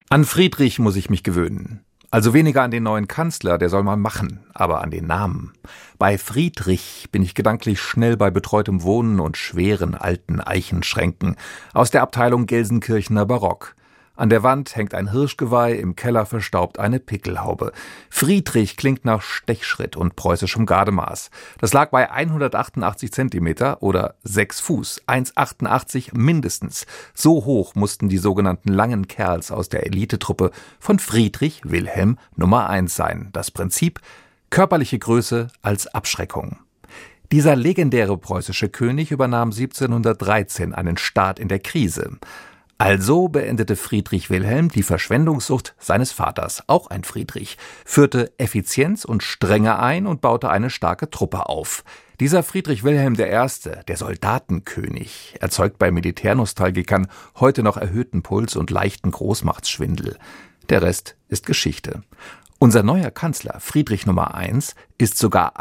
An Friedrich muss ich mich gewöhnen. Also weniger an den neuen Kanzler, der soll mal machen, aber an den Namen. Bei Friedrich bin ich gedanklich schnell bei betreutem Wohnen und schweren alten Eichenschränken aus der Abteilung Gelsenkirchener Barock. An der Wand hängt ein Hirschgeweih, im Keller verstaubt eine Pickelhaube. Friedrich klingt nach Stechschritt und preußischem Gardemaß. Das lag bei 188 Zentimeter oder 6 Fuß, 1,88 mindestens. So hoch mussten die sogenannten langen Kerls aus der Elitetruppe von Friedrich Wilhelm Nummer 1 sein. Das Prinzip: körperliche Größe als Abschreckung. Dieser legendäre preußische König übernahm 1713 einen Staat in der Krise. Also beendete Friedrich Wilhelm die Verschwendungssucht seines Vaters, auch ein Friedrich, führte Effizienz und Strenge ein und baute eine starke Truppe auf. Dieser Friedrich Wilhelm I., der Soldatenkönig, erzeugt bei Militärnostalgikern heute noch erhöhten Puls und leichten Großmachtsschwindel. Der Rest ist Geschichte. Unser neuer Kanzler, Friedrich Nummer 1, ist sogar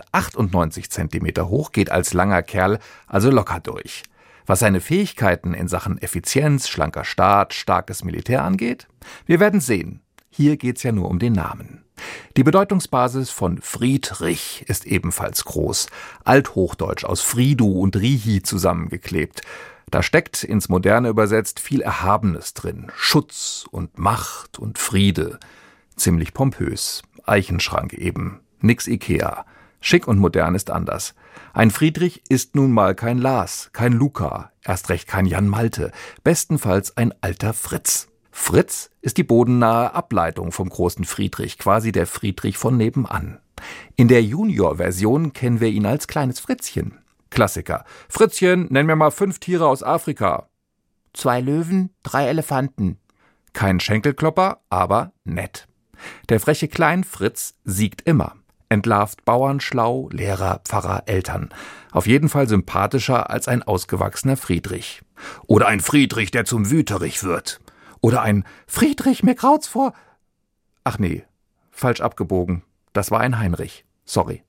198 Zentimeter hoch, geht als langer Kerl also locker durch. Was seine Fähigkeiten in Sachen Effizienz, schlanker Staat, starkes Militär angeht? Wir werden sehen. Hier geht's ja nur um den Namen. Die Bedeutungsbasis von Friedrich ist ebenfalls groß. Althochdeutsch aus Fridu und Rihi zusammengeklebt. Da steckt, ins Moderne übersetzt, viel Erhabenes drin. Schutz und Macht und Friede. Ziemlich pompös. Eichenschrank eben. Nix Ikea. Schick und modern ist anders. Ein Friedrich ist nun mal kein Lars, kein Luca, erst recht kein Jan Malte, bestenfalls ein alter Fritz. Fritz ist die bodennahe Ableitung vom großen Friedrich, quasi der Friedrich von nebenan. In der Junior-Version kennen wir ihn als kleines Fritzchen. Klassiker: Fritzchen, nenn mir mal 5 Tiere aus Afrika. 2 Löwen, 3 Elefanten. Kein Schenkelklopper, aber nett. Der freche Klein-Fritz siegt immer. Entlarvt Bauern schlau, Lehrer, Pfarrer, Eltern. Auf jeden Fall sympathischer als ein ausgewachsener Friedrich. Oder ein Friedrich, der zum Wüterich wird. Oder ein Friedrich, mir graut's vor. Ach nee, falsch abgebogen. Das war ein Heinrich. Sorry.